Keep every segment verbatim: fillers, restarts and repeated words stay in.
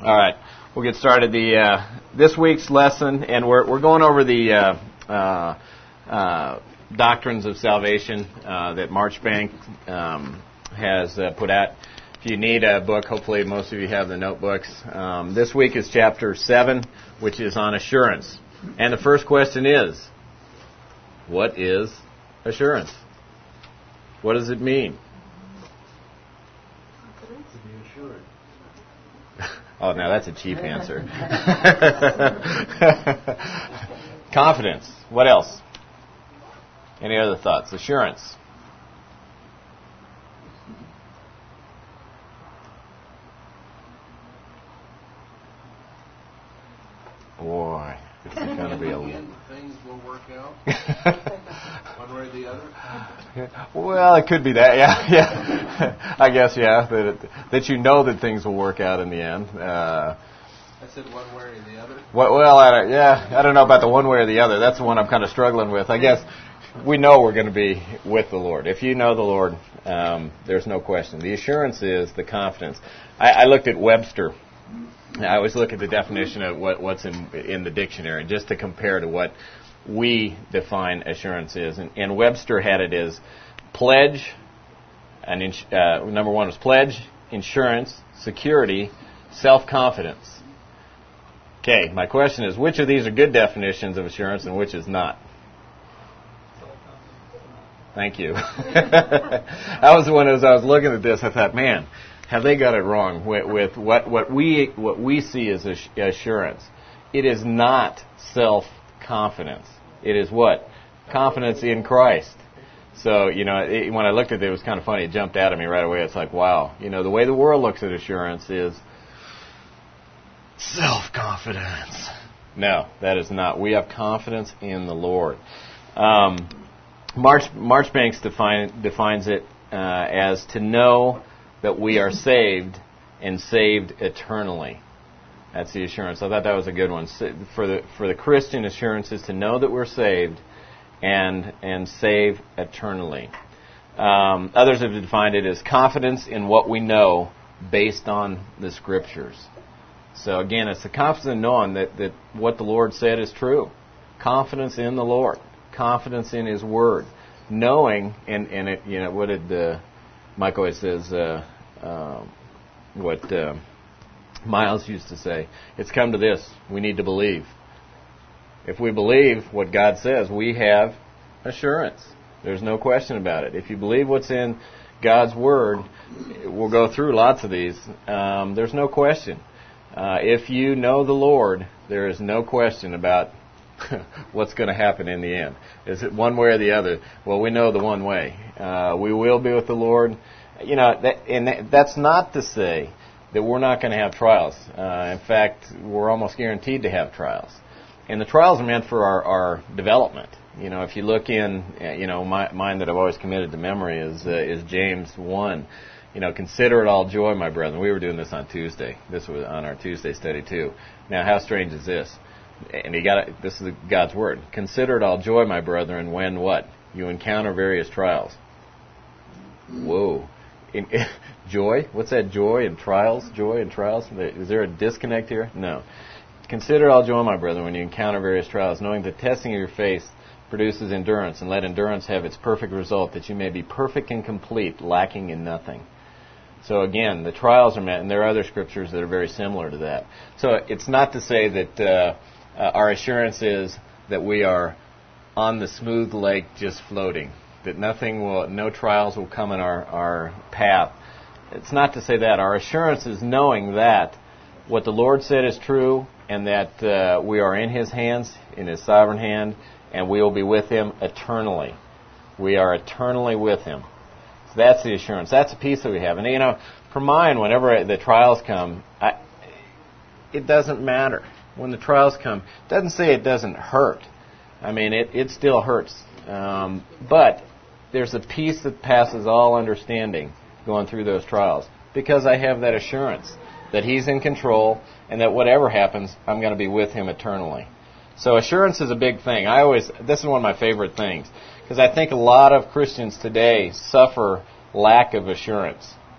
All right, we'll get started. The uh, this week's lesson, and we're we're going over the uh, uh, uh, doctrines of salvation uh, that Marchbank um, has uh, put out. If you need a book, hopefully most of you have the notebooks. Um, this week is chapter seven, which is on assurance. And the first question is, what is assurance? What does it mean? Oh, now that's a cheap answer. Confidence. What else? Any other thoughts? Assurance. Boy, this is going to be a... Things will work out one way or the other. Well, it could be that, yeah, yeah. I guess, yeah, that it, that you know that things will work out in the end. Uh, I said one way or the other. What, well, I don't, yeah, I don't know about the one way or the other. That's the one I'm kind of struggling with. I guess we know we're going to be with the Lord. If you know the Lord, um, there's no question. The assurance is the confidence. I, I looked at Webster. I always look at the definition of what, what's in in the dictionary, just to compare to what we define assurance is. And, and Webster had it as pledge, and ins- uh, number one was pledge, insurance, security, self-confidence. Okay, my question is, which of these are good definitions of assurance and which is not? Thank you. That was the one as I was looking at this, I thought, man, have they got it wrong with, with what, what we what we see as assurance. It is not self-confidence. It is what? Confidence in Christ. So, you know, it, when I looked at it, it was kind of funny. It jumped out at me right away. It's like, wow. You know, the way the world looks at assurance is self-confidence. No, that is not. We have confidence in the Lord. Um, March, Marchbanks define, defines it uh, as to know that we are saved and saved eternally. That's the assurance. I thought that was a good one. For the for the Christian, assurance is to know that we're saved and and save eternally. Um, others have defined it as confidence in what we know based on the Scriptures. So again, it's the confidence in knowing that, that what the Lord said is true. Confidence in the Lord. Confidence in His Word. Knowing, and, and it, you know, what did uh, Mike always says, uh, uh, what uh, Miles used to say, it's come to this, we need to believe. If we believe what God says, we have assurance. There's no question about it. If you believe what's in God's Word, we'll go through lots of these, um, there's no question. Uh, if you know the Lord, there is no question about what's going to happen in the end. Is it one way or the other? Well, we know the one way. Uh, we will be with the Lord. You know, that, and that, that's not to say that we're not going to have trials. Uh, in fact, we're almost guaranteed to have trials. And the trials are meant for our, our development. You know, if you look in, you know, my, mine that I've always committed to memory is uh, is James one. You know, consider it all joy, my brethren. We were doing this on Tuesday. This was on our Tuesday study too. Now, how strange is this? And you got this is God's Word. Consider it all joy, my brethren, when what? You encounter various trials. Whoa. In, in, joy? What's that joy and trials? Joy and trials? Is there a disconnect here? No. Consider it all joy, my brethren, when you encounter various trials, knowing the testing of your faith produces endurance, and let endurance have its perfect result, that you may be perfect and complete, lacking in nothing. So again, the trials are meant, and there are other scriptures that are very similar to that. So it's not to say that uh, uh, our assurance is that we are on the smooth lake just floating, that nothing will, no trials will come in our, our path. It's not to say that. Our assurance is knowing that what the Lord said is true, and that uh, we are in His hands, in His sovereign hand, and we will be with Him eternally. We are eternally with Him. So that's the assurance. That's a peace that we have. And, you know, for mine, whenever the trials come, I, it doesn't matter. When the trials come, it doesn't say it doesn't hurt. I mean, it, it still hurts. Um, but there's a peace that passes all understanding going through those trials, because I have that assurance that He's in control and that whatever happens, I'm going to be with Him eternally. So assurance is a big thing. I always, this is one of my favorite things, because I think a lot of Christians today suffer lack of assurance.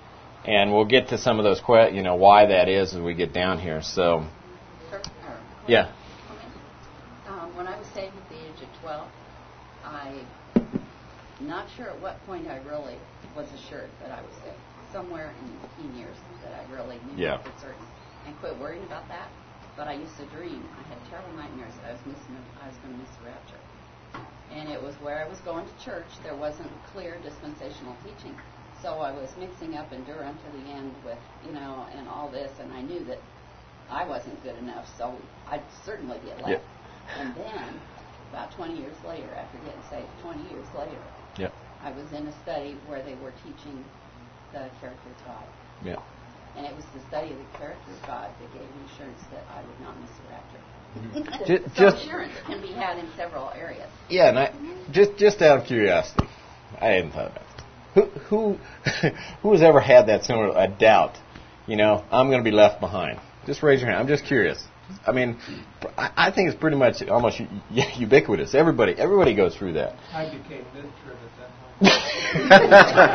and we'll get to some of those que- you know why that is as we get down here. So, yeah. Um, when I was saved at the age of twelve, I not sure at what point I really was assured that I was saved. Somewhere in the teen years that I really knew yeah. for certain, and quit worrying about that. But I used to dream. I had terrible nightmares that I was missing. I was going to miss the rapture. And it was where I was going to church. There wasn't clear dispensational teaching. So I was mixing up endure unto the end with, you know, and all this. And I knew that I wasn't good enough. So I'd certainly get left. Yeah. And then, about twenty years later, after getting saved, twenty years later, yeah. I was in a study where they were teaching the character of God. Yeah. And it was the study of the character of God that gave me assurance that I would not miss the rapture. Just, so just, assurance can be had in several areas. Yeah, and I, just just out of curiosity, I hadn't thought about it. Who who who has ever had that sort of a doubt? You know, I'm going to be left behind. Just raise your hand. I'm just curious. I mean, I, I think it's pretty much almost ubiquitous. Everybody everybody goes through that. I became literate at that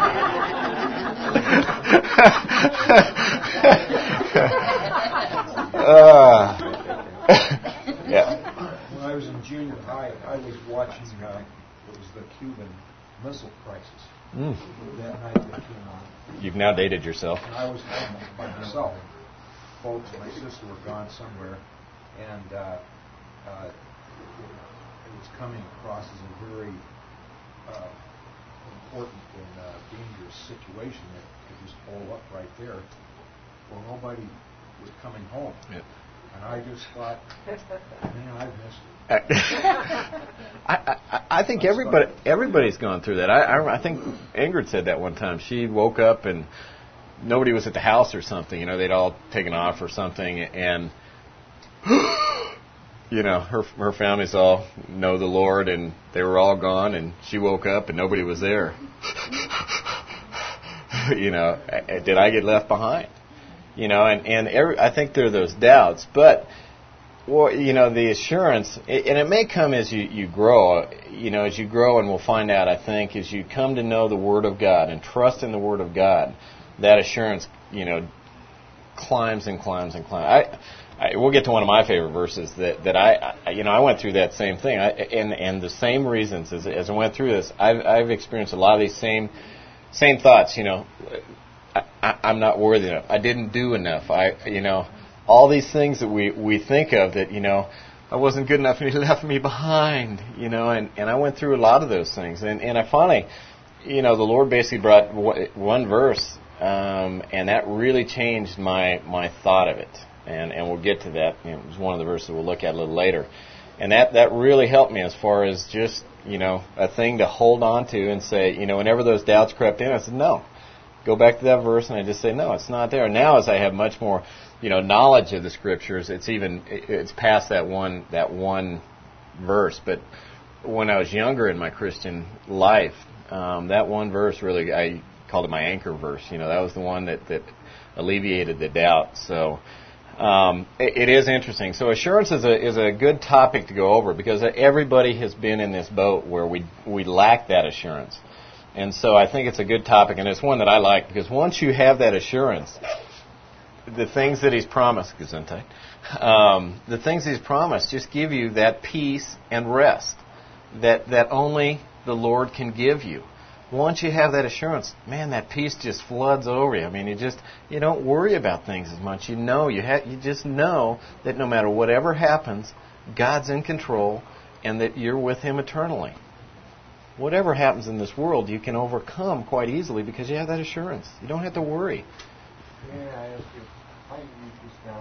time. uh, yeah. When I was in junior high, I was watching, uh, it was the Cuban Missile Crisis. Mm. That night that came on. You've now dated yourself. And I was home by myself. Folks, my sister were gone somewhere, and uh, uh, it was coming across as a very uh, important and uh, dangerous situation that could just blow up right there. Well, nobody was coming home. Yep. And I just thought, man, I've missed it. I, I, I think everybody everybody's gone through that. I, I, I think Ingrid said that one time. She woke up and nobody was at the house or something. You know, they'd all taken off or something, and you know, her her family's all know the Lord, and they were all gone, and she woke up and nobody was there. You know, did I get left behind? You know, and, and every, I think there are those doubts, but, well, you know, the assurance, and it may come as you, you grow, you know, as you grow, and we'll find out, I think, as you come to know the Word of God and trust in the Word of God, that assurance, you know, climbs and climbs and climbs. I, I we'll get to one of my favorite verses that, that I, I, you know, I went through that same thing, I, and, and the same reasons as, as I went through this, I've, I've experienced a lot of these same, same thoughts, you know, I, I'm not worthy enough. I didn't do enough. I, you know, all these things that we, we think of that, you know, I wasn't good enough and he left me behind, you know, and, and I went through a lot of those things. And, and I finally, you know, the Lord basically brought one verse, um, and that really changed my, my thought of it. And, and we'll get to that. You know, it was one of the verses we'll look at a little later. And that, that really helped me as far as just, you know, a thing to hold on to and say, you know, whenever those doubts crept in, I said, no. Go back to that verse, and I just say, no, it's not there. Now, as I have much more, you know, knowledge of the Scriptures, it's even it's past that one that one verse. But when I was younger in my Christian life, um, that one verse really, I called it my anchor verse. You know, that was the one that, that alleviated the doubt. So um, it, it is interesting. So assurance is a is a good topic to go over because everybody has been in this boat where we we lack that assurance. And so I think it's a good topic, and it's one that I like, because once you have that assurance, the things that He's promised, Gesundheit, um, the things He's promised just give you that peace and rest that, that only the Lord can give you. Once you have that assurance, man, that peace just floods over you. I mean, you just, you don't worry about things as much. You know, you ha- you just know that no matter whatever happens, God's in control and that you're with Him eternally. Whatever happens in this world, you can overcome quite easily because you have that assurance. You don't have to worry. May I ask you, why did you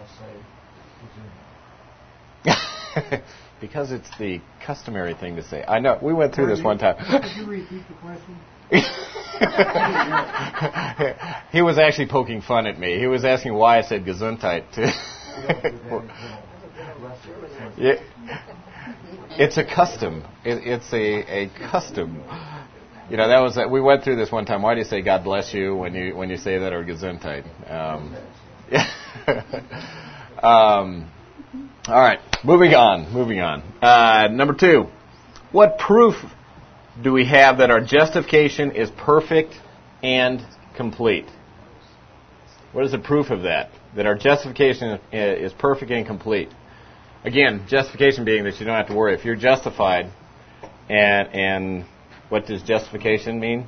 just now say? Because it's the customary thing to say. I know. We went through this one time. Could you repeat the question? He was actually poking fun at me. He was asking why I said Gesundheit. To yeah. It's a custom. It, it's a, a custom. You know, that was a, we went through this one time. Why do you say God bless you when you when you say that, or Gesundheit? Um, yeah. um, all right, moving on. Moving on. Uh, number two, what proof do we have that our justification is perfect and complete? What is the proof of that? That our justification is perfect and complete. Again, justification being that you don't have to worry. If you're justified, and and what does justification mean?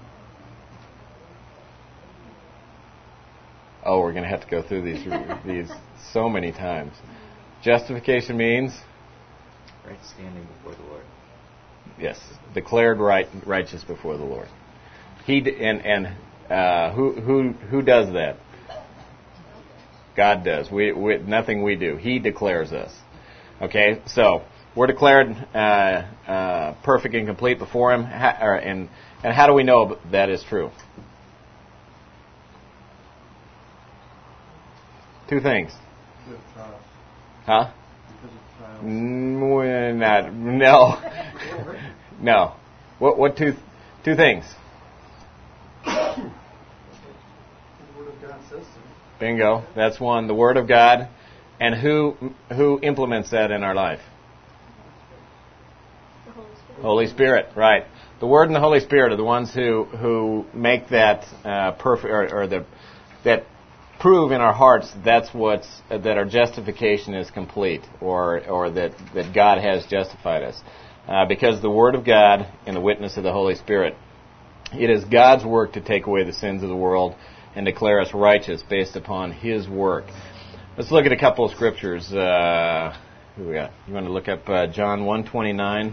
Oh, we're going to have to go through these these so many times. Justification means right standing before the Lord. Yes, declared right righteous before the Lord. He d- and and uh, who who who does that? God does. We, we nothing we do. He declares us. Okay, so we're declared uh, uh, perfect and complete before Him. Ha- or, and and how do we know that is true? Two things. Huh? Mm, we're not. No. No. What? What? Two? Two things. Bingo. That's one. The Word of God. And who who implements that in our life? The Holy Spirit. Holy Spirit. Right. The Word and the Holy Spirit are the ones who who make that uh, perfect, or, or the that prove in our hearts that's what's uh, that our justification is complete, or or that that God has justified us, uh, because the Word of God and the witness of the Holy Spirit. It is God's work to take away the sins of the world and declare us righteous based upon His work. Let's look at a couple of scriptures. Uh, who we got? You want to look up uh, John one twenty-nine,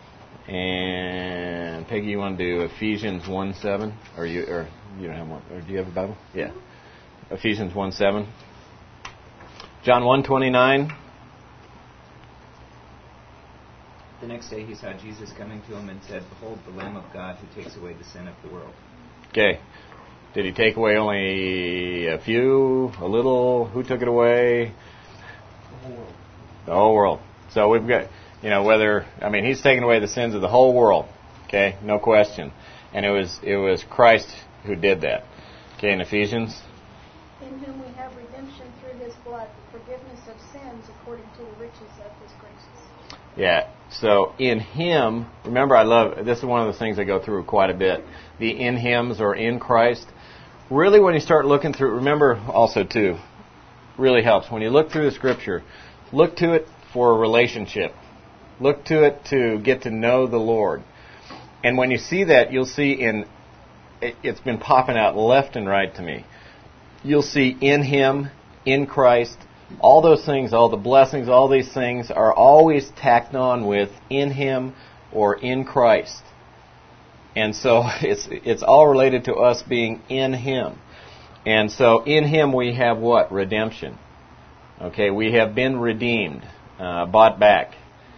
and Peggy, you want to do Ephesians one seven, or you or you don't have one, or do you have a Bible? Yeah, Ephesians one seven. John one twenty-nine. The next day he saw Jesus coming to him and said, "Behold, the Lamb of God who takes away the sin of the world." Okay. Did He take away only a few, a little? Who took it away? The whole world. The whole world. So we've got, you know, whether, I mean, He's taken away the sins of the whole world. Okay, no question. And it was it was Christ who did that. Okay, in Ephesians. In whom we have redemption through His blood, the forgiveness of sins according to the riches of His graces. Yeah. So in Him, remember, I love, this is one of the things I go through quite a bit. The in Hims or in Christ. Really, when you start looking through, remember also too, really helps. When you look through the Scripture, look to it for a relationship. Look to it to get to know the Lord. And when you see that, you'll see in, it's been popping out left and right to me. You'll see in Him, in Christ, all those things, all the blessings, all these things are always tacked on with in Him or in Christ. And so it's it's all related to us being in Him. And so in Him we have what? Redemption. Okay, we have been redeemed, uh, bought back.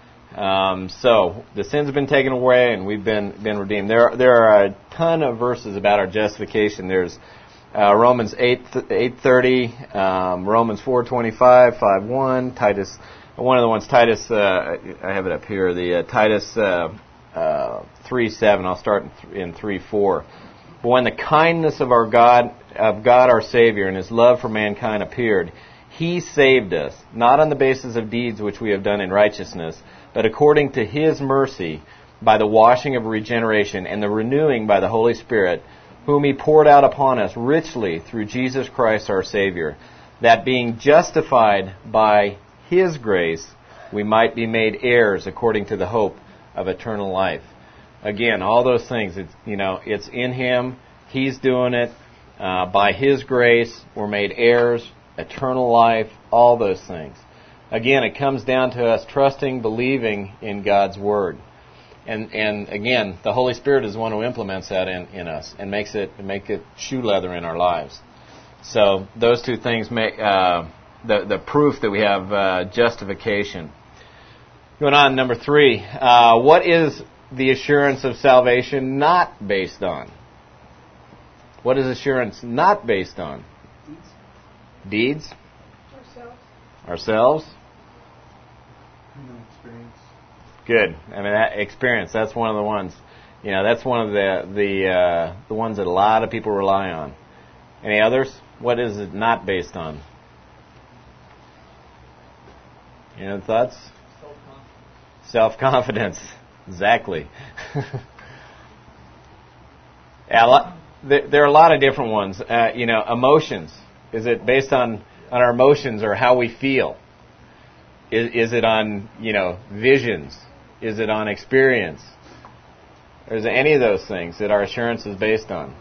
Um, so the sins have been taken away and we've been been redeemed. There are, there are a ton of verses about our justification. There's uh, Romans eight eight thirty, um, Romans four twenty five, five one, Titus. One of the ones, Titus. Uh, I have it up here. The uh, Titus. Uh, Uh, three seven. I'll start in, th- in three four. But when the kindness of our God, of God our Savior, and His love for mankind appeared, He saved us, not on the basis of deeds which we have done in righteousness, but according to His mercy, by the washing of regeneration and the renewing by the Holy Spirit, whom He poured out upon us richly through Jesus Christ our Savior, that being justified by His grace, we might be made heirs according to the hope of eternal life. Again, all those things, it's, you know, it's in Him, He's doing it, uh, by His grace, we're made heirs, eternal life, all those things. Again, it comes down to us trusting, believing in God's Word. And and again, the Holy Spirit is the one who implements that in, in us and makes it make it shoe leather in our lives. So those two things make uh, the, the proof that we have uh, justification. Going on, number three. Uh, what is the assurance of salvation not based on? What is assurance not based on? Deeds. Deeds? Ourselves. Ourselves? Human experience. Good. I mean, that experience, that's one of the ones, you know, that's one of the the uh, the ones that a lot of people rely on. Any others? What is it not based on? Any other thoughts? Self-confidence. Exactly. Yeah, a lot, there, there are a lot of different ones. Uh, you know, emotions. Is it based on, on our emotions or how we feel? Is, is it on, you know, visions? Is it on experience? Or is it any of those things that our assurance is based on?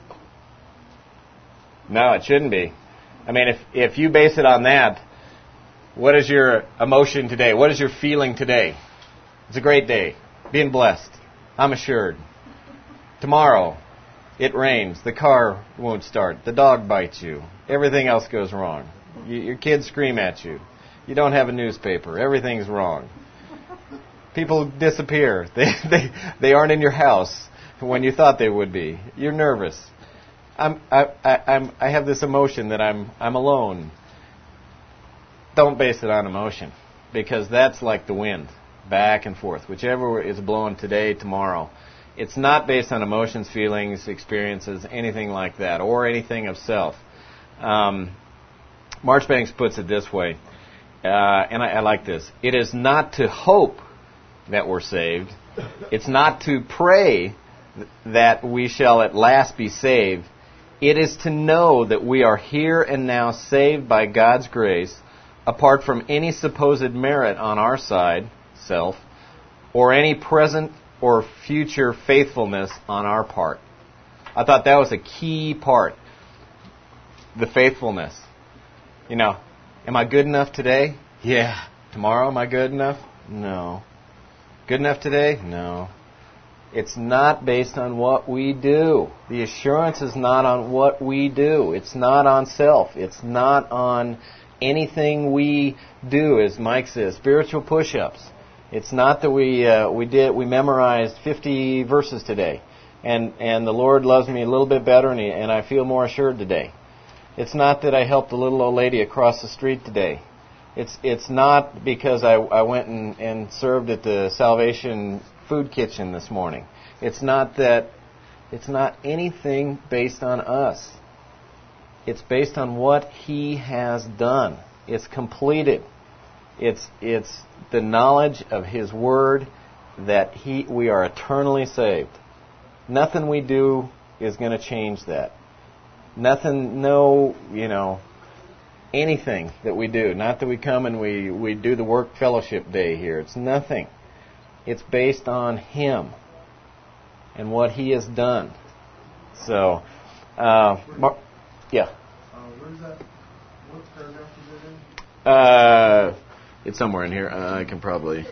No, it shouldn't be. I mean, if if you base it on that, what is your emotion today? What is your feeling today? It's a great day. Being blessed. I'm assured. Tomorrow, it rains. The car won't start. The dog bites you. Everything else goes wrong. You, your kids scream at you. You don't have a newspaper. Everything's wrong. People disappear. They they they aren't in your house when you thought they would be. You're nervous. I'm I, I I'm I have this emotion that I'm I'm alone. Don't base it on emotion, because that's like the wind, back and forth, whichever is blowing today, tomorrow. It's not based on emotions, feelings, experiences, anything like that, or anything of self. Um, Marchbanks puts it this way, uh, and I, I like this. It is not to hope that we're saved. It's not to pray th- that we shall at last be saved. It is to know that we are here and now saved by God's grace, apart from any supposed merit on our side, self, or any present or future faithfulness on our part. I thought that was a key part. The faithfulness. You know, am I good enough today? Yeah. Tomorrow, am I good enough? No. Good enough today? No. It's not based on what we do. The assurance is not on what we do. It's not on self. It's not on anything we do, as Mike says, spiritual push-ups. It's not that we uh, we did we memorized fifty verses today, and and the Lord loves me a little bit better, and he, and I feel more assured today. It's not that I helped a little old lady across the street today. It's it's not because I, I went and, and served at the Salvation Food Kitchen this morning. It's not that. It's not anything based on us. It's based on what He has done. It's completed. It's it's the knowledge of His Word that He we are eternally saved. Nothing we do is going to change that. Nothing, no, you know, anything that we do. Not that we come and we, we do the work fellowship day here. It's nothing. It's based on Him and what He has done. So, uh, Mar- yeah. Uh, where's that? What paragraph is it in? Uh, it's somewhere in here. Uh, I can probably.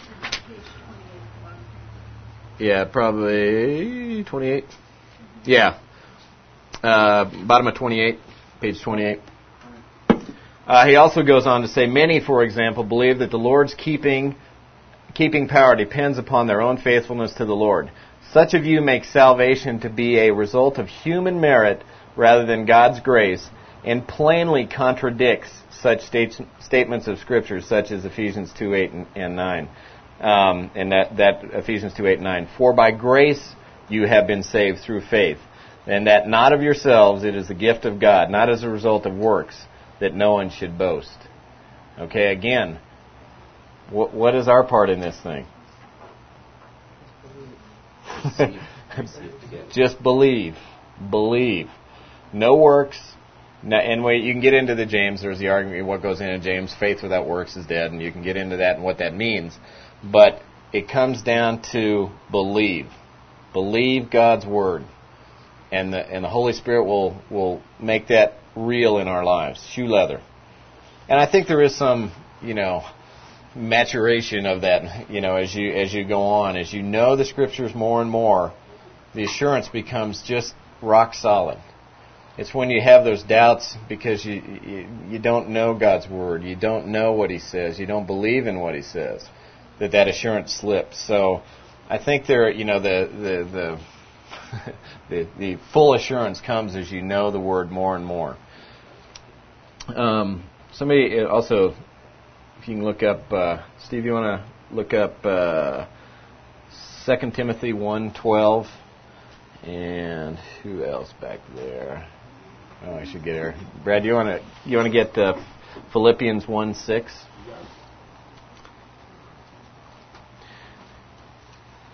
Yeah, probably twenty-eight. Yeah. Uh, bottom of twenty-eight, page twenty-eight. Uh, he also goes on to say, many, for example, believe that the Lord's keeping keeping power depends upon their own faithfulness to the Lord. Such of you make salvation to be a result of human merit rather than God's grace, and plainly contradicts such state, statements of Scripture, such as Ephesians two, eight, and, and nine. Um, and that, that Ephesians two, eight, and nine. For by grace you have been saved through faith, and that not of yourselves, it is the gift of God, not as a result of works, that no one should boast. Okay, again, what, what is our part in this thing? Just believe. Believe. No works. No, and wait, you can get into the James. There's the argument, what goes into James, faith without works is dead, and you can get into that and what that means. But it comes down to believe. Believe God's Word. And the, and the Holy Spirit will, will make that real in our lives. Shoe leather. And I think there is some, you know, maturation of that, you know, as you as you go on. As you know the Scriptures more and more, the assurance becomes just rock solid. It's when you have those doubts because you, you you don't know God's Word, you don't know what He says, you don't believe in what He says, that that assurance slips. So I think there, you know, the the the the, the full assurance comes as you know the Word more and more. Um, somebody also, if you can look up, uh, Steve, you want to look up uh, Second Timothy one twelve, and who else back there? Oh, I should get her. Brad, you want to you want to get uh, Philippians one six?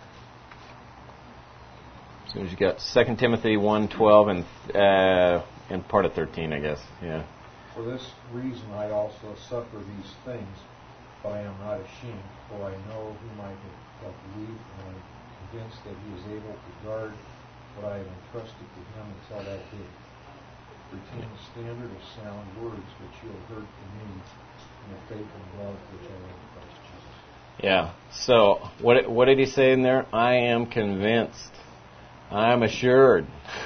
As soon as you got Second Timothy one twelve and uh, in part of thirteen, I guess. Yeah. For this reason I also suffer these things, but I am not ashamed, for I know whom I have believed, and I am convinced that he is able to guard what I have entrusted to him until that day. Retain the standard of sound words which you have heard from me in the faith and love which I have in Christ Jesus. Yeah. So what what did he say in there? I am convinced. I am assured.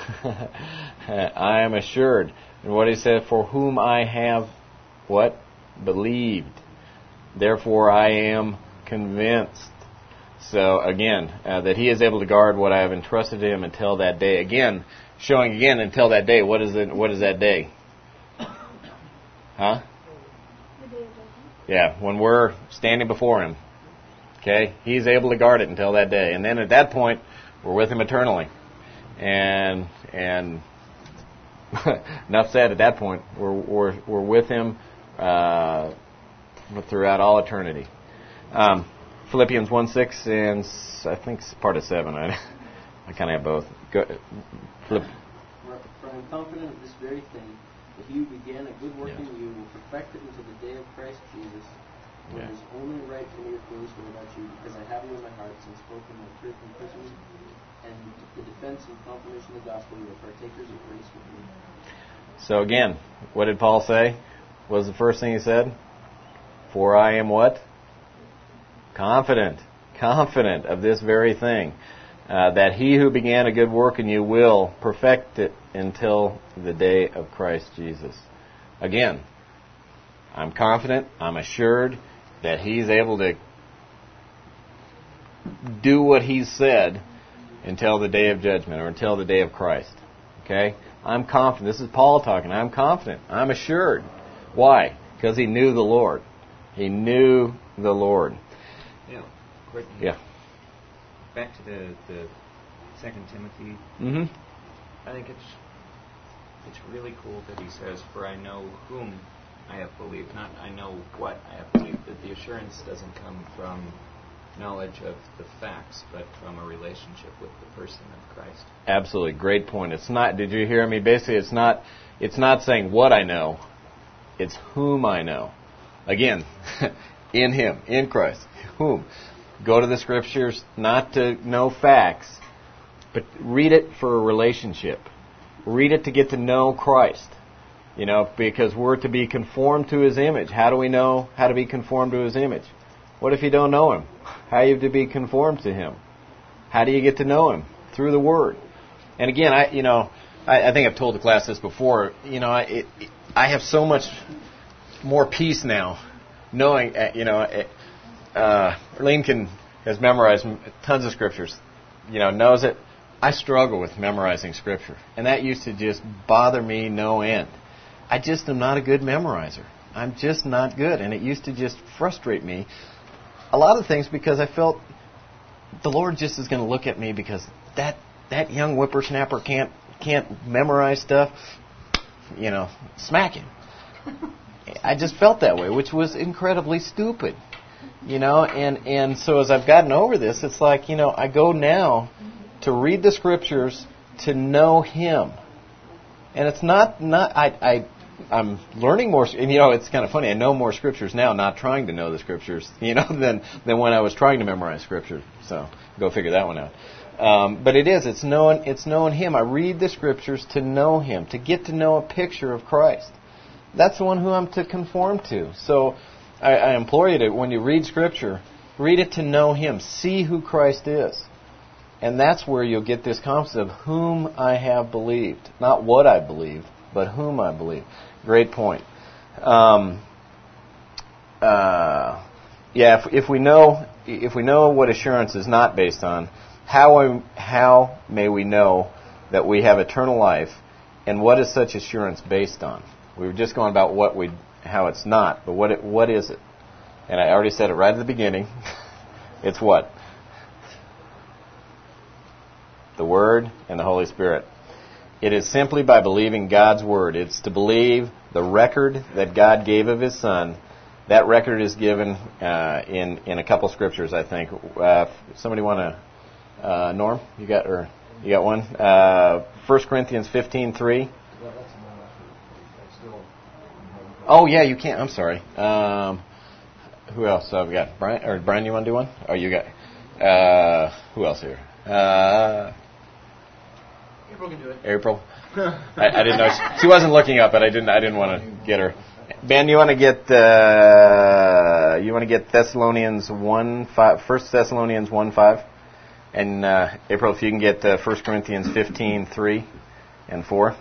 I am assured. And what he said, for whom I have what? Believed. Therefore I am convinced. So again, uh, that he is able to guard what I have entrusted to him until that day. Again, showing again until that day. What is it? What is that day? Huh? Yeah, when we're standing before him. Okay? He's able to guard it until that day. And then at that point, we're with him eternally. And and enough said at that point. We're we're we're with him uh, throughout all eternity. Um, Philippians one six and I think part of seven. I, I kind of have both. Go, flip. For I am confident of this very thing, that he who began a good work Yeah. in you will perfect it until the day of Christ Jesus. When Yeah. it is only right for me to finish what about you, because I have you in my heart, since both in my truth and prison and the defense and confirmation of the gospel, you are partakers of grace with me. So again, what did Paul say? What was the first thing he said? For I am what? Confident. Confident of this very thing. Uh, that he who began a good work in you will perfect it until the day of Christ Jesus. Again, I'm confident, I'm assured that he's able to do what he said until the day of judgment or until the day of Christ. Okay? I'm confident. This is Paul talking. I'm confident. I'm assured. Why? Because he knew the Lord. He knew the Lord. Yeah. Quick. Yeah. Back to the, the Second Timothy. Mm-hmm. I think it's it's really cool that he says, "For I know whom I have believed." Not I know what I have believed. That the assurance doesn't come from knowledge of the facts, but from a relationship with the person of Christ. Absolutely, great point. It's not. Did you hear me? Basically, it's not. It's not saying what I know. It's whom I know. Again, in Him, in Christ. Whom? Go to the Scriptures not to know facts, but read it for a relationship. Read it to get to know Christ. You know, because we're to be conformed to His image. How do we know how to be conformed to His image? What if you don't know Him? How are you to be conformed to Him? How do you get to know Him? Through the Word. And again, I you know, I, I think I've told the class this before. You know, I, it, I have so much more peace now, knowing. Uh, you know, uh, Lincoln has memorized tons of scriptures. You know, knows it. I struggle with memorizing scripture, and that used to just bother me no end. I just am not a good memorizer. I'm just not good, and it used to just frustrate me. A lot of things because I felt the Lord just is going to look at me because that that young whippersnapper can't can't memorize stuff. You know, smack him. I just felt that way, which was incredibly stupid. You know, and, and so as I've gotten over this, it's like, you know, I go now to read the Scriptures to know Him. And it's not, not I, I, I'm learning more, and you know, it's kind of funny, I know more Scriptures now, not trying to know the Scriptures, you know, than, than when I was trying to memorize Scripture. So, go figure that one out. Um, but it is, it's knowing, it's knowing Him. I read the Scriptures to know Him, to get to know a picture of Christ. That's the one who I'm to conform to. So, I, I implore you to, when you read Scripture, read it to know Him. See who Christ is. And that's where you'll get this concept of whom I have believed. Not what I believe, but whom I believe. Great point. Um, uh, yeah, if, if we know if we know what assurance is not based on, how how may we know that we have eternal life, and what is such assurance based on? We were just going about what we how it's not, but what it, what is it? And I already said it right at the beginning. It's what? The Word and the Holy Spirit. It is simply by believing God's Word. It's to believe the record that God gave of His Son. That record is given uh, in in a couple scriptures, I think. Uh, somebody want to, uh, Norm? You got or you got one? Uh, First Corinthians fifteen three. Well, that's another Oh, yeah, you can. I'm sorry. Um, who else have we got? Brian, or Brian, you want to do one? Oh, you got. Uh, who else here? Uh, April can do it. April. I, I didn't know she, she wasn't looking up, but I didn't. I didn't want to get her. Ben, you want to get. Uh, you want to get Thessalonians one five. First Thessalonians one five, and uh, April, if you can get uh, First Corinthians fifteen three and four.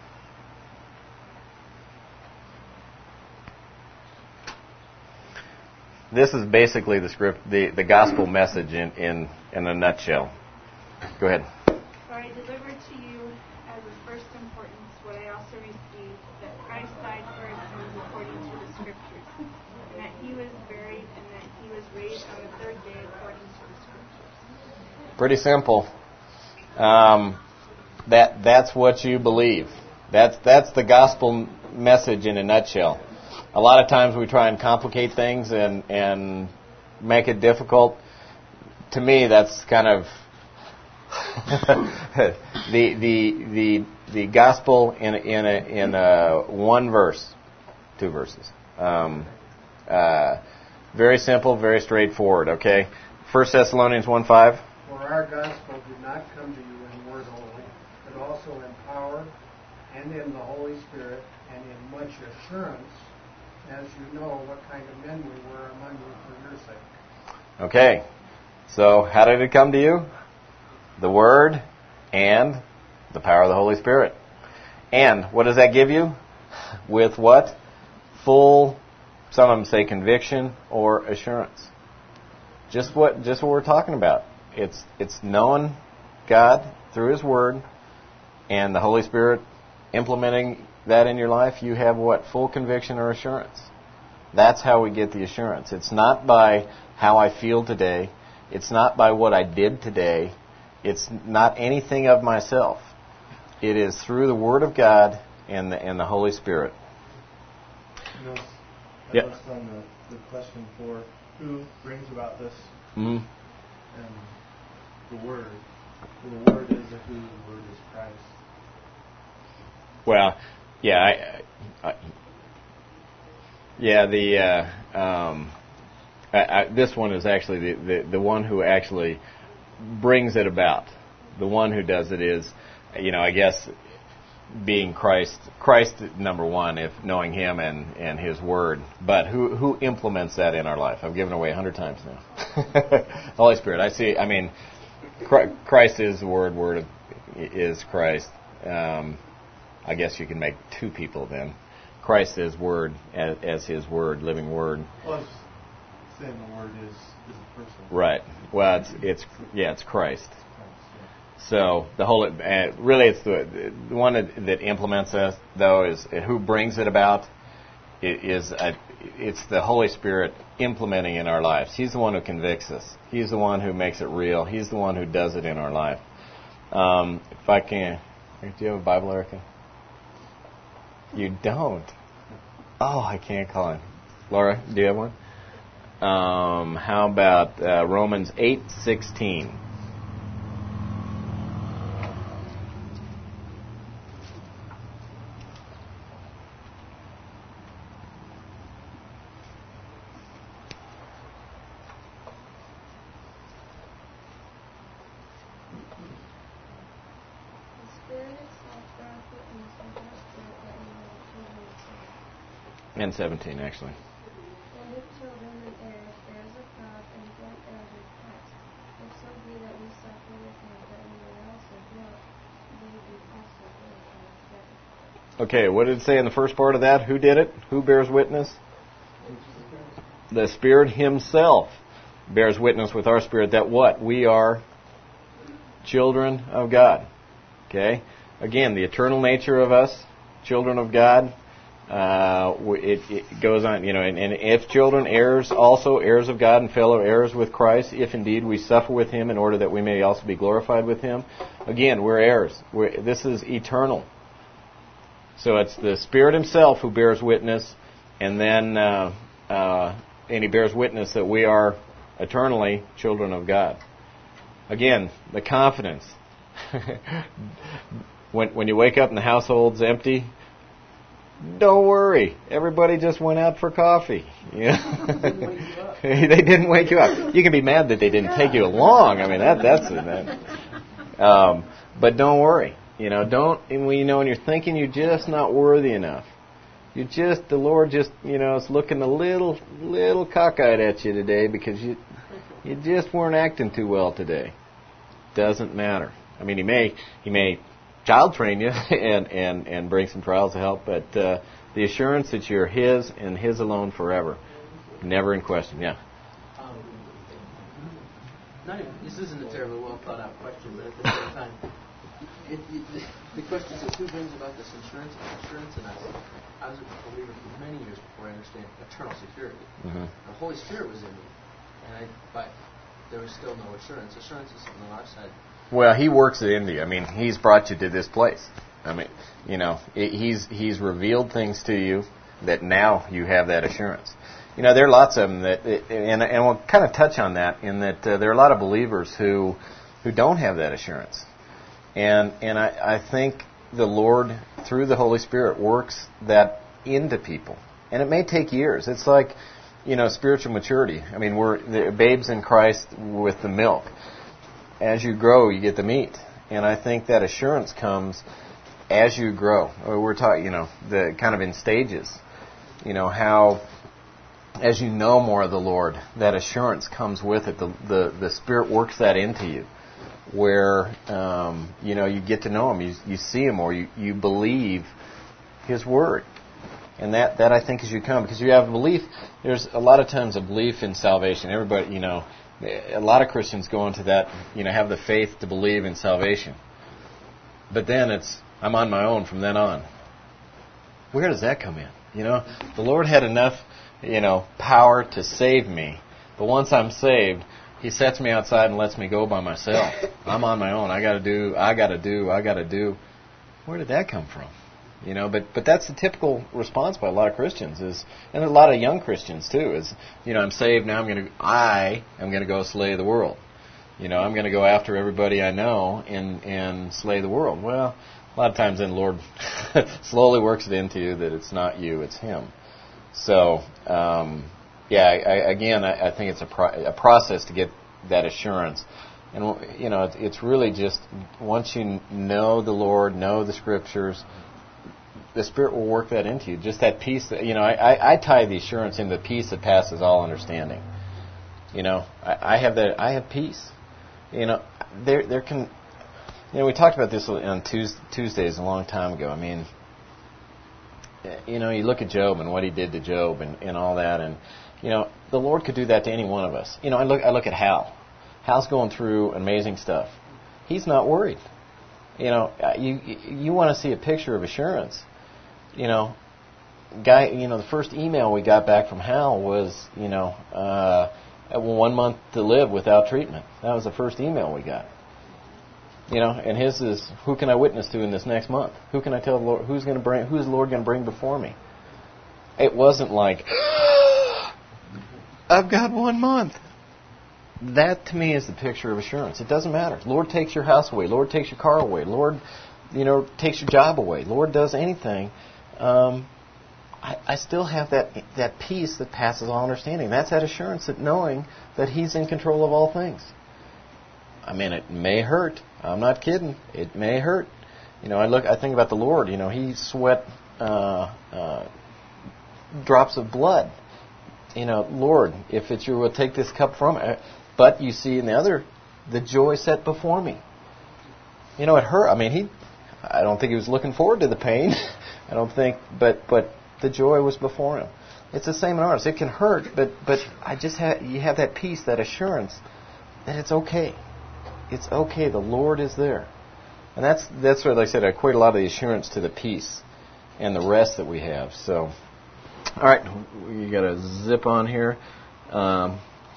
This is basically the script, the, the gospel message in, in, in a nutshell. Go ahead. For I delivered to you as of first importance what I also received, that Christ died for our sins according to the Scriptures, and that he was buried, and that he was raised on the third day according to the Scriptures. Pretty simple. Um, that that's what you believe. That's that's the gospel message in a nutshell. A lot of times we try and complicate things and, and make it difficult. To me, that's kind of the the the the gospel in a, in a, in a one verse, two verses. Um, uh, very simple, very straightforward. Okay, First Thessalonians one five. For our gospel did not come to you in word only, but also in power and in the Holy Spirit and in much assurance, as you know what kind of men we were among you for your sake. Okay, so how did it come to you? The Word and the power of the Holy Spirit. And what does that give you? With what? Full, some of them say conviction or assurance. Just what just what we're talking about. It's it's knowing God through His Word and the Holy Spirit implementing that in your life. You have what? Full conviction or assurance. That's how we get the assurance. It's not by how I feel today. It's not by what I did today. It's not anything of myself. It is through the Word of God and the, and the Holy Spirit. You know, I yep. noticed on the, the question for who brings about this, Mm-hmm. and the Word. The Word is a who, the Word is Christ. Well, yeah, I, I, yeah. The uh, um, I, I, this one is actually the, the the one who actually brings it about. The one who does it is, you know, I guess, being Christ. Christ number one, if knowing Him and, and His Word. But who who implements that in our life? I've given away a hundred times now. Holy Spirit. I see. I mean, Christ is the Word. Word is Christ. Um, I guess you can make two people then. Christ is Word as, as His Word, living Word. Well, it's saying the Word is, is a person. Right. Well, it's it's yeah, it's Christ. So the whole uh, really it's the, the one that, that implements us though is uh, who brings it about. It is a, it's the Holy Spirit implementing in our lives. He's the one who convicts us. He's the one who makes it real. He's the one who does it in our life. Um, if I can, do you have a Bible, Erica? You don't. Oh, I can't call him. Laura, do you have one? Um, how about uh, Romans eight sixteen? And seventeen, actually. And if children and heirs, heirs of God, and joint heirs with Christ, if so be that we suffer with Him, that we may also glory, may be also glorified together. Okay, what did it say in the first part of that? Who did it? Who bears witness? The Spirit Himself bears witness with our spirit that what? We are children of God. Okay? Again, the eternal nature of us, children of God. Uh, it, it goes on, you know, and, and if children, heirs also, heirs of God and fellow heirs with Christ, if indeed we suffer with Him in order that we may also be glorified with Him. Again, we're heirs. We're, this is eternal. So it's the Spirit Himself who bears witness, and then uh, uh, and He bears witness that we are eternally children of God. Again, the confidence. when when you wake up and the household's empty, don't worry. Everybody just went out for coffee. You know? They didn't wake you up. You can be mad that they didn't take you along. I mean, that that's that. Um, but don't worry. You know, don't. When you know when you're thinking you're just not worthy enough, you just the Lord just you know is looking a little little cockeyed at you today because you you just weren't acting too well today. Doesn't matter. I mean, he may he may child train you and and and bring some trials of help, but uh, the assurance that you're His and His alone forever, never in question. Yeah. Um, not even, this isn't a terribly well thought out question, but at the same time. It, it, the question is, who brings about this insurance insurance in us? I was a believer for many years before I understand eternal security. Mm-hmm. The Holy Spirit was in me, and I, but there was still no assurance. Assurance is something on our side. Well, He works it into you. I mean, He's brought you to this place. I mean, you know, it, He's He's revealed things to you that now you have that assurance. You know, there are lots of them that, and and we'll kind of touch on that in that uh, there are a lot of believers who who don't have that assurance. And and I, I think the Lord, through the Holy Spirit, works that into people. And it may take years. It's like, you know, spiritual maturity. I mean, we're the babes in Christ with the milk. As you grow, you get the meat. And I think that assurance comes as you grow. We're talking, you know, the kind of in stages. You know, how as you know more of the Lord, that assurance comes with it. The the, the Spirit works that into you. Where, um, you know, you get to know Him, you, you see Him, or you, you believe His Word. And that, that, I think, as you come, because you have belief, there's a lot of times a belief in salvation. Everybody, you know, a lot of Christians go into that, you know, have the faith to believe in salvation. But then it's, I'm on my own from then on. Where does that come in? You know, the Lord had enough, you know, power to save me. But once I'm saved, He sets me outside and lets me go by myself. I'm on my own. I got to do. I got to do. I got to do. Where did that come from? You know. But but that's the typical response by a lot of Christians is, and a lot of young Christians too. Is you know I'm saved now. I'm going to. I am going to go slay the world. You know I'm going to go after everybody I know and and slay the world. Well, a lot of times then the Lord slowly works it into you that it's not you, it's Him. So. Um, Yeah, I, again, I, I think it's a, pro- a process to get that assurance. And, you know, it's, it's really just once you know the Lord, know the Scriptures, the Spirit will work that into you. Just that peace. That, you know, I, I, I tie the assurance into the peace that passes all understanding. You know, I, I have that. I have peace. You know, there there can, you know, we talked about this on Tuesdays a long time ago. I mean, you know, you look at Job and what he did to Job and, and all that, and you know, the Lord could do that to any one of us. You know, I look I look at Hal. Hal's going through amazing stuff. He's not worried. You know, you you want to see a picture of assurance. You know, guy. You know, the first email we got back from Hal was, you know, uh, one month to live without treatment. That was the first email we got. You know, and his is, who can I witness to in this next month? Who can I tell the Lord? Who's going to bring? Who's the Lord going to bring before me? It wasn't like, I've got one month. That, to me, is the picture of assurance. It doesn't matter. Lord takes your house away. Lord takes your car away. Lord, you know, takes your job away. Lord does anything. Um, I, I still have that that peace that passes all understanding. That's that assurance, that knowing that He's in control of all things. I mean, it may hurt. I'm not kidding. It may hurt. You know, I look. I think about the Lord. You know, He sweat uh, uh, drops of blood. You know, Lord, if it's your will, take this cup from me. But you see in the other, the joy set before me. You know, it hurt. I mean, he. I don't think he was looking forward to the pain. I don't think, but but the joy was before him. It's the same in ours. It can hurt, but but I just have you have that peace, that assurance that it's okay. It's okay. The Lord is there, and that's that's what, like I said, I equate a lot of the assurance to the peace and the rest that we have. So. All right, you got to zip on here. Um,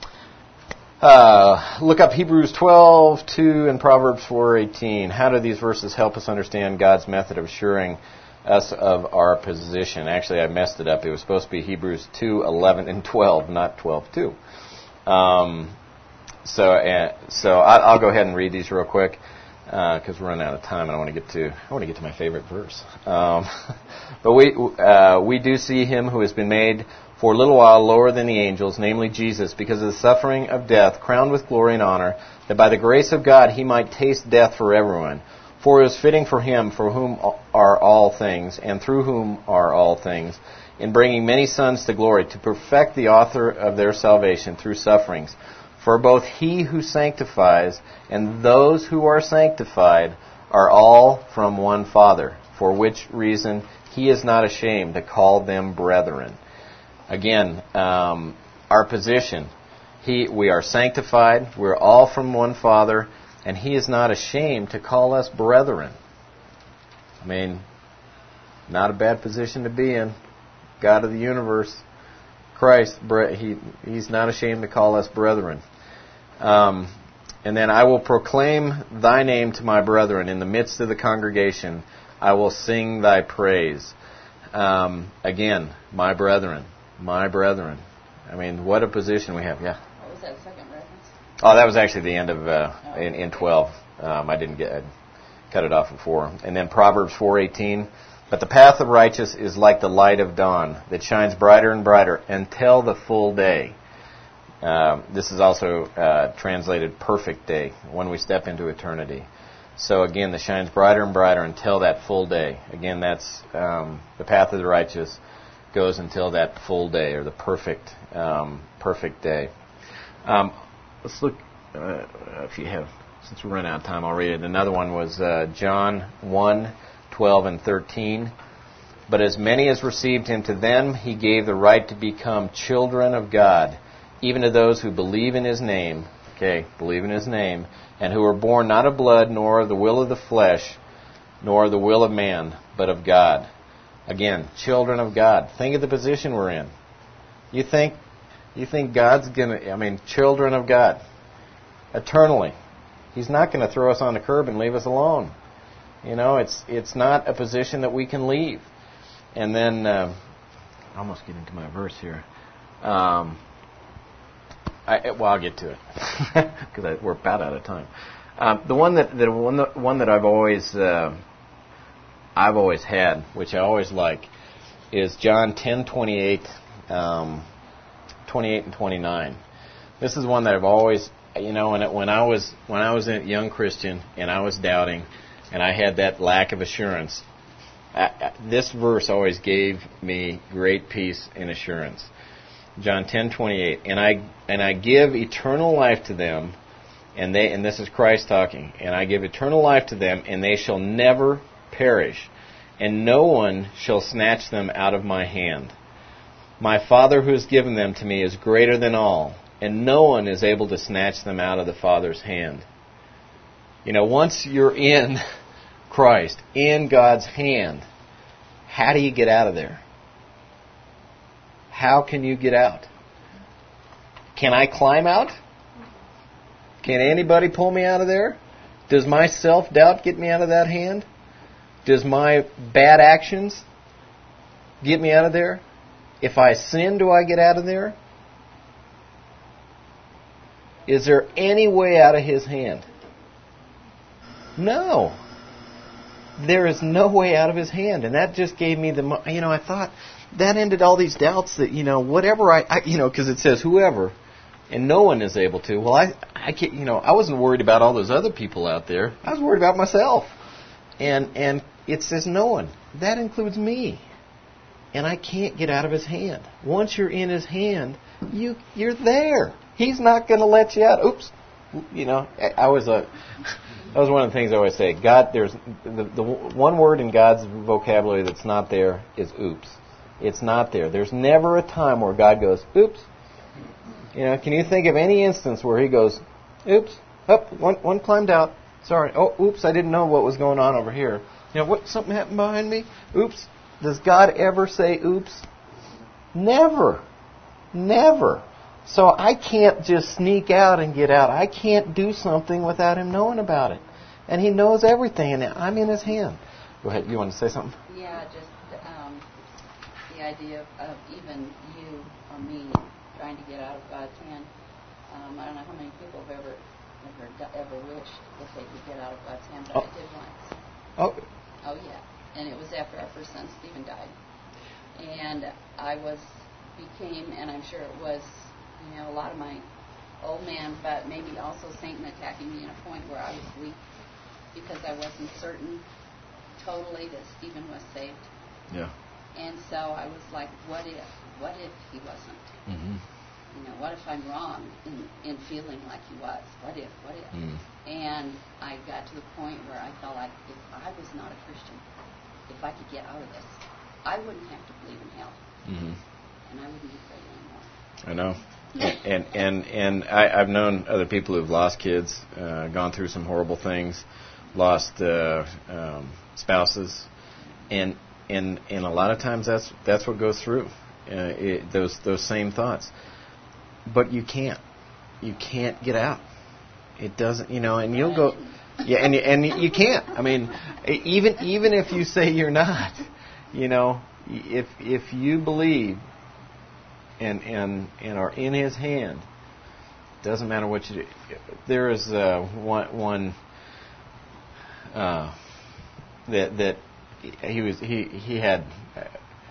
uh, look up Hebrews twelve two and Proverbs four eighteen. How do these verses help us understand God's method of assuring us of our position? Actually, I messed it up. It was supposed to be Hebrews two eleven and twelve, not twelve two. Um, so, uh, so I, I'll go ahead and read these real quick. because uh, we're running out of time, and I want to get to I want to get to my favorite verse. Um, but we uh, we do see him who has been made for a little while lower than the angels, namely Jesus, because of the suffering of death, crowned with glory and honor, that by the grace of God he might taste death for everyone. For it was fitting for him, for whom are all things, and through whom are all things, in bringing many sons to glory, to perfect the author of their salvation through sufferings. For both he who sanctifies and those who are sanctified are all from one Father, for which reason he is not ashamed to call them brethren. Again, um, our position, he, we are sanctified, we're all from one Father, and he is not ashamed to call us brethren. I mean, not a bad position to be in. God of the universe, Christ, he, he's not ashamed to call us brethren. Um, and then, I will proclaim thy name to my brethren. In the midst of the congregation, I will sing thy praise. Um, again, my brethren, my brethren. I mean, what a position we have. Yeah. What was that second reference? Oh, that was actually the end of uh, in, in twelve. Um, I didn't get I cut it off at four. And then Proverbs four eighteen. But the path of righteous is like the light of dawn that shines brighter and brighter until the full day. Uh, this is also uh, translated perfect day, when we step into eternity. So again, that shines brighter and brighter until that full day. Again, that's um, the path of the righteous goes until that full day, or the perfect um, perfect day. Um, let's look, uh, if you have, since we run out of time, I'll read it. Another one was uh, John one, twelve and thirteen. But as many as received him, to them he gave the right to become children of God, even to those who believe in his name, okay, believe in his name, and who are born not of blood, nor of the will of the flesh, nor of the will of man, but of God. Again, children of God. Think of the position we're in. You think, you think God's gonna, I mean, children of God, eternally. He's not going to throw us on the curb and leave us alone. You know, it's it's not a position that we can leave. And then, uh, I almost get into my verse here. Um, I, well, I'll get to it because we're about out of time. Um, the one that the one that, one that I've always uh, I've always had, which I always like, is John ten twenty-eight, um, twenty-eight and twenty-nine. This is one that I've always, you know, when it, when I was when I was a young Christian and I was doubting, and I had that lack of assurance, I, I, this verse always gave me great peace and assurance. John ten twenty-eight, and I and I give eternal life to them, and they and this is Christ talking, and I give eternal life to them, and they shall never perish, and no one shall snatch them out of my hand. My Father who has given them to me is greater than all, and no one is able to snatch them out of the Father's hand. You know, once you're in Christ, in God's hand, how do you get out of there? How can you get out? Can I climb out? Can anybody pull me out of there? Does my self-doubt get me out of that hand? Does my bad actions get me out of there? If I sin, do I get out of there? Is there any way out of His hand? No. There is no way out of His hand. And that just gave me the, you know, I thought, that ended all these doubts that, you know, whatever I, I you know, because it says whoever, and no one is able to. Well, I, I can't, you know, I wasn't worried about all those other people out there. I was worried about myself. And and it says no one. That includes me. And I can't get out of His hand. Once you're in His hand, you you're there. He's not going to let you out. Oops. You know, I, I was a. That was one of the things I always say. God, there's the, the one word in God's vocabulary that's not there is oops. It's not there. There's never a time where God goes, oops. You know, can you think of any instance where He goes, oops, up, one, one climbed out. Sorry. Oh, oops, I didn't know what was going on over here. You know, what? Something happened behind me? Oops. Does God ever say oops? Never. Never. So I can't just sneak out and get out. I can't do something without Him knowing about it. And He knows everything, and I'm in His hand. Go ahead. You want to say something? Yeah, just um, the idea of, of even you or me trying to get out of God's hand. Um, I don't know how many people have ever ever, ever wished that they could get out of God's hand, but Oh. I did once. Oh, Oh, yeah. And it was after our first son, Stephen, died. And I was, became, and I'm sure it was, you know, a lot of my old man, but maybe also Satan attacking me in a point where I was weak because I wasn't certain totally that Stephen was saved. yeah. And so I was like, what if? What if he wasn't? Mm-hmm. You know, what if I'm wrong in, in feeling like he was? What if? What if? Mm. And I got to the point where I felt like if I was not a Christian, if I could get out of this, I wouldn't have to believe in hell. Mm-hmm. And I wouldn't be afraid anymore. I know. And and and I, I've known other people who've lost kids, uh, gone through some horrible things, lost uh, um, spouses, and and and a lot of times that's that's what goes through uh, it, those those same thoughts. But you can't, you can't get out. It doesn't, you know, and you'll go, yeah, and you, and you can't. I mean, even even if you say you're not, you know, if if you believe. And, and and are in His hand. Doesn't matter what you do. There is uh, one one uh, that that he was he he had uh,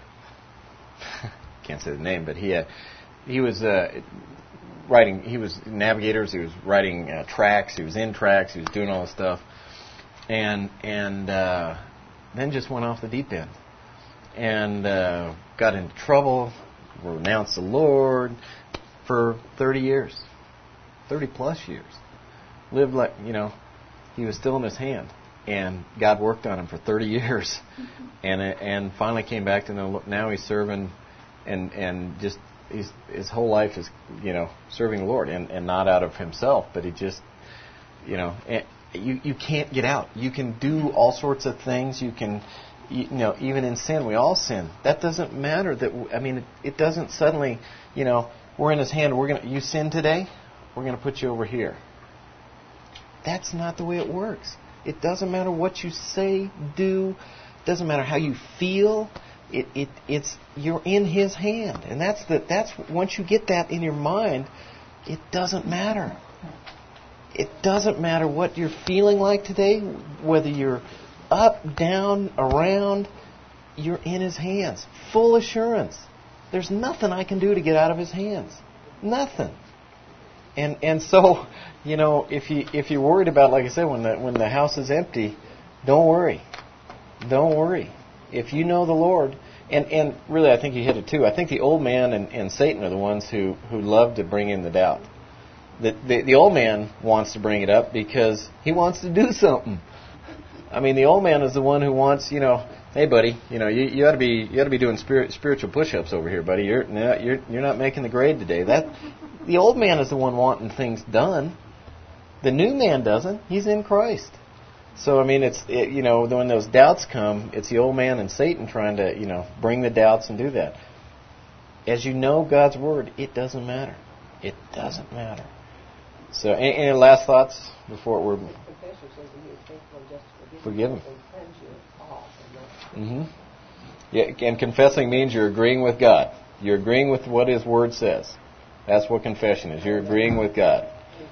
can't say the name, but he had he was uh, writing. He was navigators. He was writing uh, tracks. He was in tracks. He was doing all this stuff, and and uh, then just went off the deep end and uh, got into trouble. Renounced the Lord for thirty years, thirty plus years. Lived like, you know, he was still in His hand, and God worked on him for thirty years, mm-hmm. and and finally came back to know. Now he's serving, and and just he's, his whole life is, you know, serving the Lord, and, and not out of himself, but he just, you know, you you can't get out. You can do all sorts of things. You can. You know, even in sin, we all sin. That doesn't matter. That I mean, it, it doesn't suddenly, you know, we're in His hand. We're gonna, you sin today, we're gonna put you over here. That's not the way it works. It doesn't matter what you say, do. It doesn't matter how you feel. It, it, it's you're in His hand, and that's the that's once you get that in your mind, it doesn't matter. It doesn't matter what you're feeling like today, whether you're up, down, around, you're in His hands. Full assurance. There's nothing I can do to get out of His hands. Nothing. And and so, you know, if you if you're worried about, like I said, when the when the house is empty, don't worry. Don't worry. If you know the Lord, and, and really I think you hit it too. I think the old man and, and Satan are the ones who, who love to bring in the doubt. The, the the old man wants to bring it up because he wants to do something. I mean, the old man is the one who wants, you know, hey, buddy, you know, you, you ought to be you ought to be doing spirit, spiritual push-ups over here, buddy. You're no, you're you're not making the grade today. That the old man is the one wanting things done. The new man doesn't. He's in Christ. So I mean, it's it, you know, when those doubts come, it's the old man and Satan trying to, you know, bring the doubts and do that. As you know God's word, it doesn't matter. It doesn't matter. So, any, any last thoughts before we're forgiven? Mm-hmm. Yeah, and confessing means you're agreeing with God. You're agreeing with what His Word says. That's what confession is. You're agreeing with God.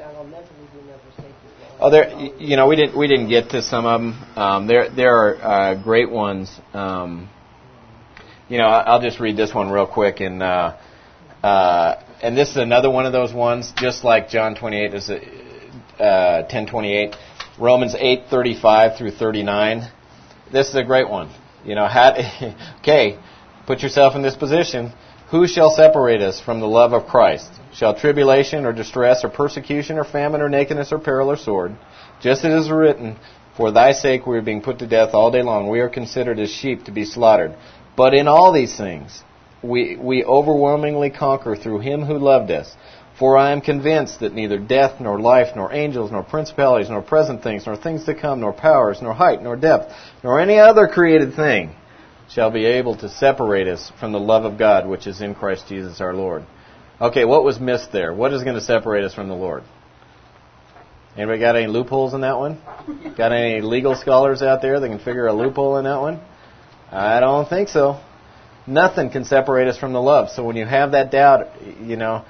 Oh, there. You know, we didn't we didn't get to some of them. Um, there there are uh, great ones. Um, you know, I'll just read this one real quick, and uh, uh, and this is another one of those ones, just like John twenty-eight. This is uh, ten twenty-eight. Romans eight thirty-five through thirty-nine. This is a great one. You know, how, okay, put yourself in this position. Who shall separate us from the love of Christ? Shall tribulation or distress or persecution or famine or nakedness or peril or sword? Just as it is written, for thy sake we are being put to death all day long. We are considered as sheep to be slaughtered. But in all these things we we overwhelmingly conquer through Him who loved us. For I am convinced that neither death, nor life, nor angels, nor principalities, nor present things, nor things to come, nor powers, nor height, nor depth, nor any other created thing shall be able to separate us from the love of God which is in Christ Jesus our Lord. Okay, what was missed there? What is going to separate us from the Lord? Anybody got any loopholes in that one? Got any legal scholars out there that can figure a loophole in that one? I don't think so. Nothing can separate us from the love. So when you have that doubt, you know,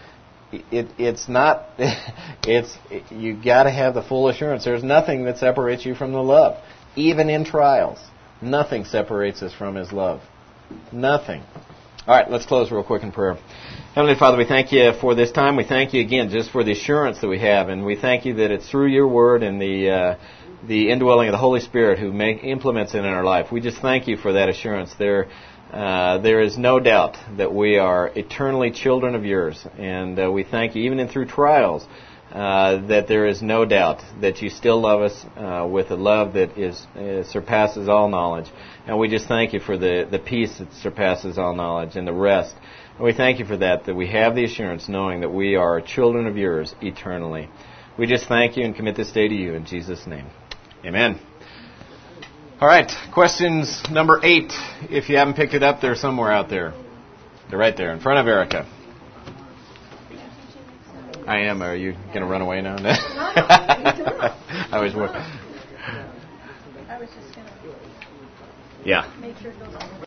it, it's not, it's, you got to have the full assurance. There's nothing that separates you from the love. Even in trials, nothing separates us from His love. Nothing. All right, let's close real quick in prayer. Heavenly Father, we thank You for this time. We thank You again just for the assurance that we have, and we thank You that it's through Your Word and the uh, the indwelling of the Holy Spirit who make, implements it in our life. We just thank You for that assurance. There, uh, there is no doubt that we are eternally children of Yours, and uh, we thank You, even in through trials, uh, that there is no doubt that You still love us uh, with a love that is uh, surpasses all knowledge. And we just thank You for the, the peace that surpasses all knowledge and the rest. And we thank You for that, that we have the assurance knowing that we are children of Yours eternally. We just thank You and commit this day to You in Jesus' name. Amen. All right, questions number eight. If you haven't picked it up, they're somewhere out there. They're right there in front of Erica. I am. Are you going to run away now? I was. I was just going to Yeah. make sure it goes on.